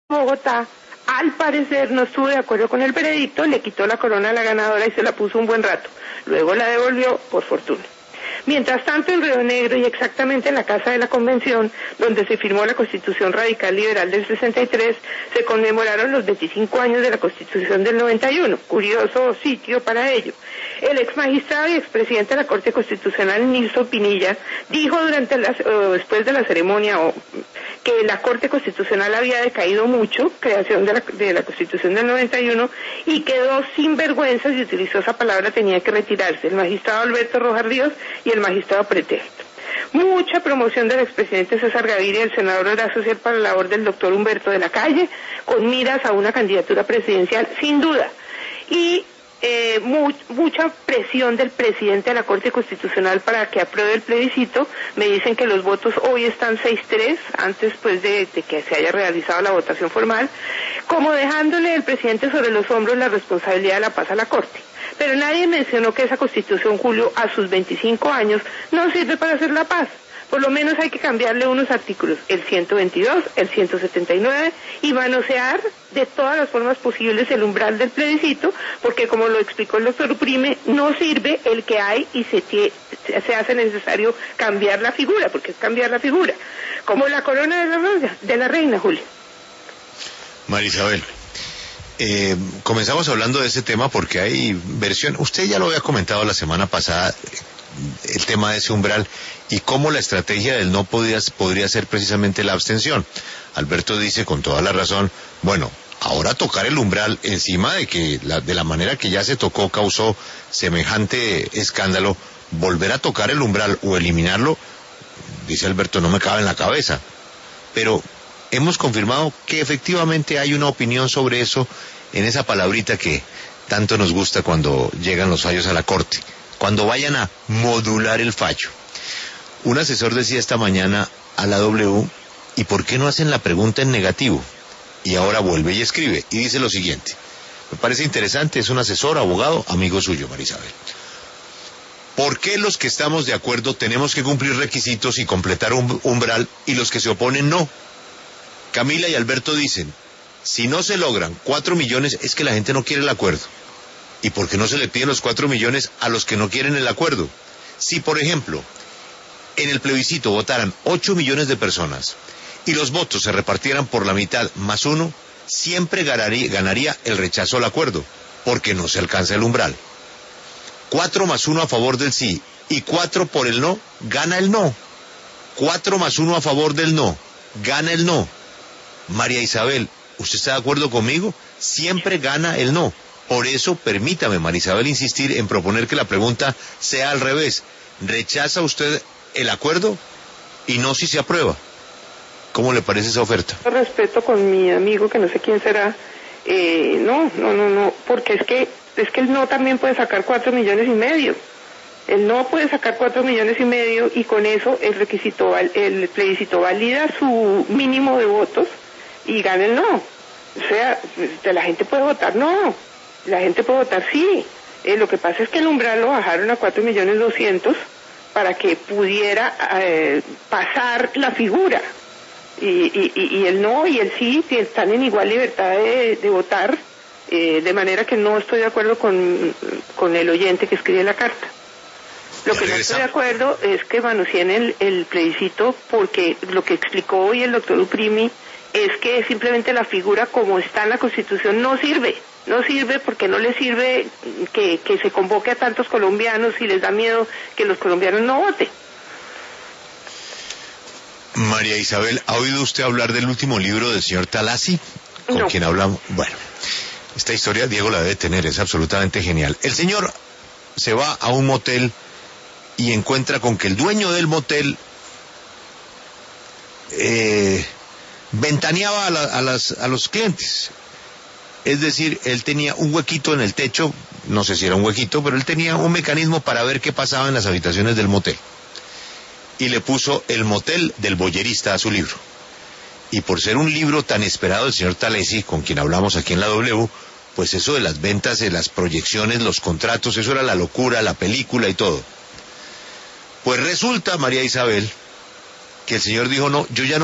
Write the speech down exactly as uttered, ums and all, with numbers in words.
Bogotá, al parecer no estuvo de acuerdo con el veredicto, le quitó la corona a la ganadora y se la puso un buen rato. Luego la devolvió, por fortuna. Mientras tanto, en Río Negro y exactamente en la Casa de la Convención, donde se firmó la Constitución Radical Liberal del sesenta y tres, se conmemoraron los veinticinco años de la Constitución del noventa y uno. Curioso sitio para ello. El ex magistrado y expresidente de la Corte Constitucional, Nilson Pinilla, dijo durante la, o después de la ceremonia o, que la Corte Constitucional había decaído mucho, creación de la, de la Constitución del noventa y uno, y quedó sin vergüenzas, y utilizó esa palabra, tenía que retirarse, el magistrado Alberto Rojas Ríos y el magistrado Pretexto. Mucha promoción del expresidente César Gaviria y el senador Horacio Serpa para la labor del doctor Humberto de la Calle, con miras a una candidatura presidencial, sin duda. Y Eh, mu mucha presión del presidente de la Corte Constitucional para que apruebe el plebiscito. Me dicen que los votos hoy están seis tres, antes pues de, de que se haya realizado la votación formal, como dejándole el presidente sobre los hombros la responsabilidad de la paz a la Corte. Pero nadie mencionó que esa Constitución, Julio, a sus veinticinco años, no sirve para hacer la paz. Por lo menos hay que cambiarle unos artículos, el ciento veintidós, el ciento setenta y nueve, y manosear de todas las formas posibles el umbral del plebiscito, porque como lo explicó el doctor Uprime, no sirve el que hay y se, se hace necesario cambiar la figura, porque es cambiar la figura, como la corona de la, de la reina, Julio. María Isabel, eh, comenzamos hablando de ese tema porque hay versión, usted ya lo había comentado la semana pasada, el tema de ese umbral y cómo la estrategia del no podía, podría ser precisamente la abstención. Alberto dice con toda la razón, bueno, ahora tocar el umbral encima de que la, de la manera que ya se tocó causó semejante escándalo, volver a tocar el umbral o eliminarlo, dice Alberto, no me cabe en la cabeza. Pero hemos confirmado que efectivamente hay una opinión sobre eso en esa palabrita que tanto nos gusta cuando llegan los fallos a la Corte, cuando vayan a modular el fallo. Un asesor decía esta mañana a la W, ¿y por qué no hacen la pregunta en negativo? Y ahora vuelve y escribe, y dice lo siguiente. Me parece interesante, es un asesor, abogado, amigo suyo, María Isabel. ¿Por qué los que estamos de acuerdo tenemos que cumplir requisitos y completar un umbral, y los que se oponen no? Camila y Alberto dicen, si no se logran cuatro millones, es que la gente no quiere el acuerdo. ¿Y por qué no se le piden los cuatro millones a los que no quieren el acuerdo? Si, por ejemplo, en el plebiscito votaran ocho millones de personas y los votos se repartieran por la mitad más uno, siempre ganaría, ganaría el rechazo al acuerdo, porque no se alcanza el umbral. Cuatro más uno a favor del sí y cuatro por el no, gana el no. Cuatro más uno a favor del no, gana el no. María Isabel, ¿usted está de acuerdo conmigo? Siempre gana el no. Por eso, permítame, María Isabel, insistir en proponer que la pregunta sea al revés. ¿Rechaza usted el acuerdo? Y no si se aprueba. ¿Cómo le parece esa oferta? Respeto con mi amigo, que no sé quién será. Eh, no, no, no, no, porque es que, es que el no también puede sacar cuatro millones y medio. El no puede sacar cuatro millones y medio y con eso el requisito, el plebiscito valida su mínimo de votos y gana el no. O sea, la gente puede votar no. La gente puede votar sí. Eh, lo que pasa es que el umbral lo bajaron a cuatro millones doscientos para que pudiera eh, pasar la figura. Y, y, y el no y el sí están en igual libertad de, de votar, eh, de manera que no estoy de acuerdo con, con el oyente que escribe la carta. Lo que no estoy de acuerdo es que manoseen el, el plebiscito, porque lo que explicó hoy el doctor Uprimi es que simplemente la figura como está en la Constitución no sirve. No sirve porque no le sirve que, que se convoque a tantos colombianos y les da miedo que los colombianos no voten. María Isabel, ¿ha oído usted hablar del último libro del señor Talassi? Con No. quien hablamos. Bueno, esta historia Diego la debe tener, es absolutamente genial. El señor se va a un motel y encuentra con que el dueño del motel eh, ventaneaba a, la, a, las, a los clientes. Es decir, él tenía un huequito en el techo, no sé si era un huequito, pero él tenía un mecanismo para ver qué pasaba en las habitaciones del motel. Y le puso El motel del boyerista a su libro. Y por ser un libro tan esperado del señor Talassi, con quien hablamos aquí en la W, pues eso de las ventas, de las proyecciones, los contratos, eso era la locura, la película y todo. Pues resulta, María Isabel, que el señor dijo, no, yo ya no